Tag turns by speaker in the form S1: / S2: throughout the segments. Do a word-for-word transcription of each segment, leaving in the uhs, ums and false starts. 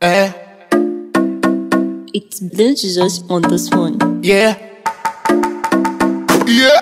S1: Eh.
S2: It's Blue Jesus on this one.
S1: Yeah. Yeah.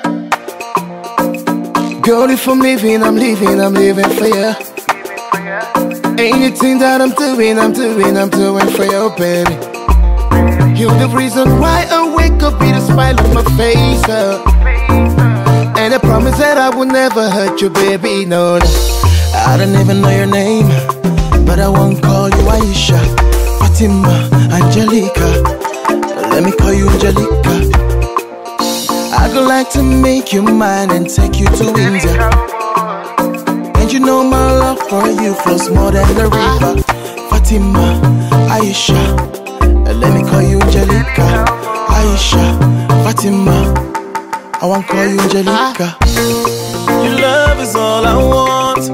S1: Girl, if I'm leaving, I'm leaving, I'm leaving for you. Anything that I'm doing, I'm doing, I'm doing for you, baby. You're the reason why I wake up with a smile on my face, uh. And I promise that I will never hurt you, baby, no, no. I don't even know your name, but I won't call you Aisha, Fatima, Angelica. Let me call you Angelica. I would like to make you mine and take you to India. And you know my love for you flows more than the river. Fatima, Aisha. Let me call you Angelica. Aisha, Fatima, I want to call you Angelica.
S3: Your love is all I want.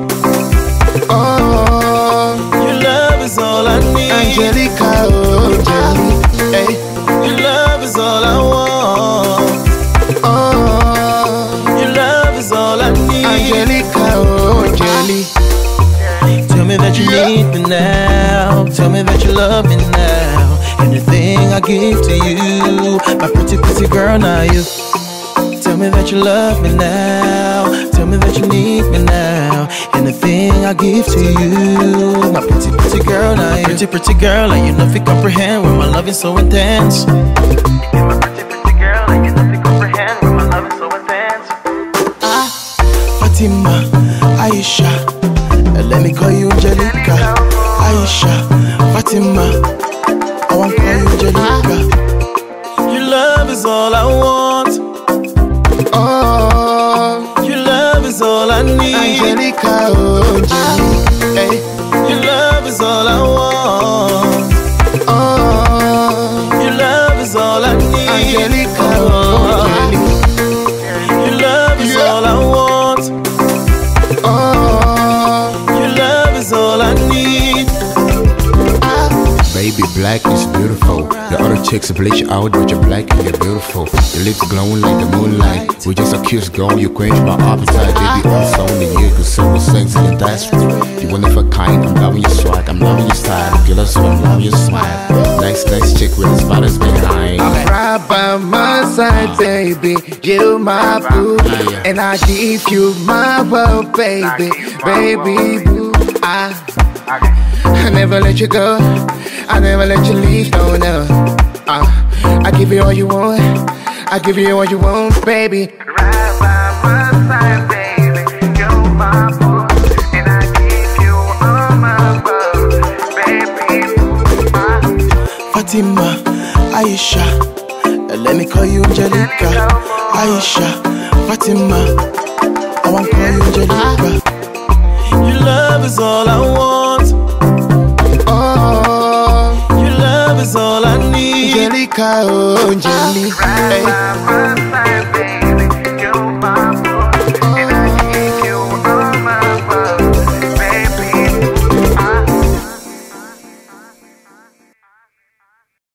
S1: Oh,
S3: your love is all I need.
S1: Angelica, oh, Angelica. Hey.
S3: Your love is all I want.
S1: Oh,
S3: your love is all I need.
S1: Angelica, oh, Angelica.
S3: Tell me that you yeah. need me now. Tell me that you love me now. Anything I give to you, my pretty, pretty girl, now you. Tell me that you love me now. Tell me that you need me now. Anything I give to you, my pretty, pretty girl, now you. Pretty, pretty girl, and you know if you comprehend when my love is so intense. You're my pretty, pretty girl, and you know if you comprehend when my love is so intense.
S1: Ah, Fatima, Aisha, let me call you Angelica. Aisha, Fatima, I want to call you Angelica.
S3: Your love is all I want.
S1: Oh,
S3: your love is all I need.
S1: Angelica, oh, Angelica. Hey.
S3: Your love is all I want.
S1: Oh,
S3: your love is all I need.
S1: Angelica, oh, Angelica.
S3: Your love is yeah. all I want.
S1: Oh,
S3: your love is all I need.
S4: Baby, black is beautiful. The other chicks bleach out, but you're black and you're beautiful. Your lips glowing like the moonlight. We just a kiss, girl, you quench my appetite. Baby, I'm so only you, cause simple things and that's true. You one of a kind, I'm loving your swag, I'm loving your style. Girl, so I'm loving your smile. Nice, nice chick with the spotters behind.
S1: I'm right by my side, baby. You my boo, and I give you my world, baby. Baby, boo. I, I never let you go. I never let you leave, no, no. uh, I give you all you want. I give you all you want, baby.
S5: Right by my side, baby. You're my boo, and I give you all my love, baby. uh.
S1: Fatima, Aisha, let me call you Angelica. Aisha, Fatima, I want to call you Angelica.
S3: Your love is all I want.
S1: Oh,
S3: your love is all I need.
S1: Angelica, oh, Angelica.
S5: Right by my